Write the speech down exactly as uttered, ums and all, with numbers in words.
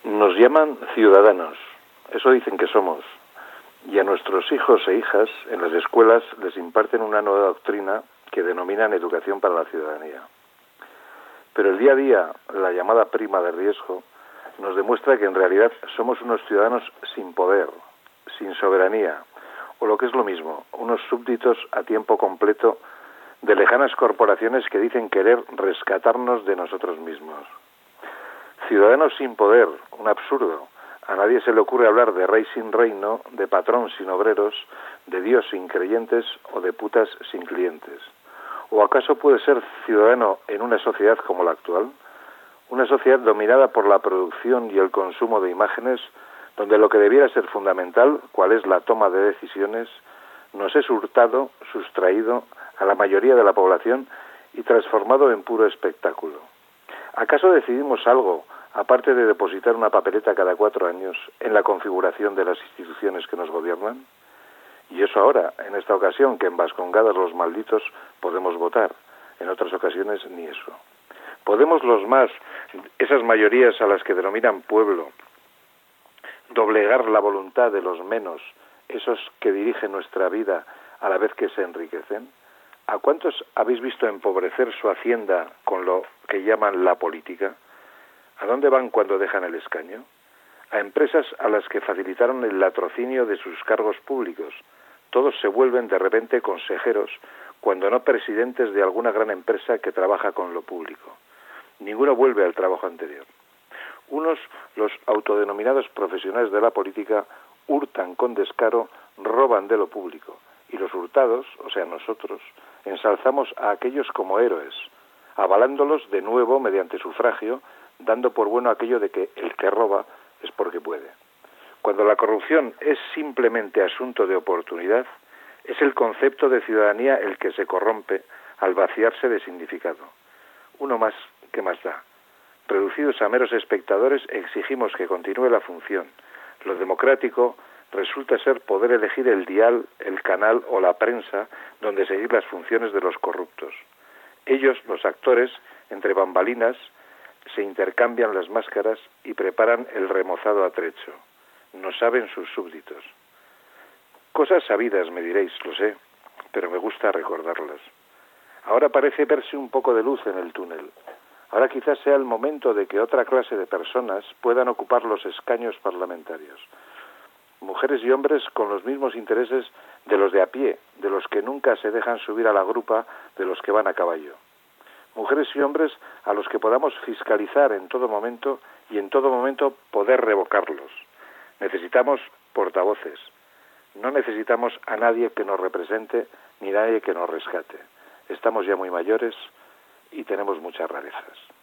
Nos llaman ciudadanos, eso dicen que somos, y a nuestros hijos e hijas en las escuelas les imparten una nueva doctrina que denominan educación para la ciudadanía. Pero el día a día, la llamada prima de riesgo, nos demuestra que en realidad somos unos ciudadanos sin poder, sin soberanía, o lo que es lo mismo, unos súbditos a tiempo completo de lejanas corporaciones que dicen querer rescatarnos de nosotros mismos. Ciudadanos sin poder, un absurdo. A nadie se le ocurre hablar de rey sin reino, de patrón sin obreros, de Dios sin creyentes o de putas sin clientes. ¿O acaso puede ser ciudadano en una sociedad como la actual? Una sociedad dominada por la producción y el consumo de imágenes, donde lo que debiera ser fundamental, cual es la toma de decisiones, nos es hurtado, sustraído a la mayoría de la población y transformado en puro espectáculo. ¿Acaso decidimos algo, aparte de depositar una papeleta cada cuatro años, en la configuración de las instituciones que nos gobiernan? Y eso ahora, en esta ocasión, que en Vascongadas los malditos podemos votar. En otras ocasiones, ni eso. ¿Podemos los más, esas mayorías a las que denominan pueblo, doblegar la voluntad de los menos, esos que dirigen nuestra vida a la vez que se enriquecen? ¿A cuántos habéis visto empobrecer su hacienda con lo que llaman la política? ¿A dónde van cuando dejan el escaño? A empresas a las que facilitaron el latrocinio de sus cargos públicos. Todos se vuelven de repente consejeros, cuando no presidentes de alguna gran empresa que trabaja con lo público. Ninguno vuelve al trabajo anterior. Unos, los autodenominados profesionales de la política, hurtan con descaro, roban de lo público. Y los hurtados, o sea nosotros, ensalzamos a aquellos como héroes, avalándolos de nuevo mediante sufragio, dando por bueno aquello de que el que roba es porque puede. Cuando la corrupción es simplemente asunto de oportunidad, es el concepto de ciudadanía el que se corrompe al vaciarse de significado. Uno más, ¿qué más da? Reducidos a meros espectadores, exigimos que continúe la función. Lo democrático resulta ser poder elegir el dial, el canal o la prensa donde seguir las funciones de los corruptos. Ellos, los actores, entre bambalinas, se intercambian las máscaras y preparan el remozado atrecho. No saben sus súbditos. Cosas sabidas, me diréis, lo sé, pero me gusta recordarlas. Ahora parece verse un poco de luz en el túnel. Ahora quizás sea el momento de que otra clase de personas puedan ocupar los escaños parlamentarios. Mujeres y hombres con los mismos intereses de los de a pie, de los que nunca se dejan subir a la grupa de los que van a caballo. Mujeres y hombres a los que podamos fiscalizar en todo momento y en todo momento poder revocarlos. Necesitamos portavoces. No necesitamos a nadie que nos represente ni nadie que nos rescate. Estamos ya muy mayores y tenemos muchas rarezas.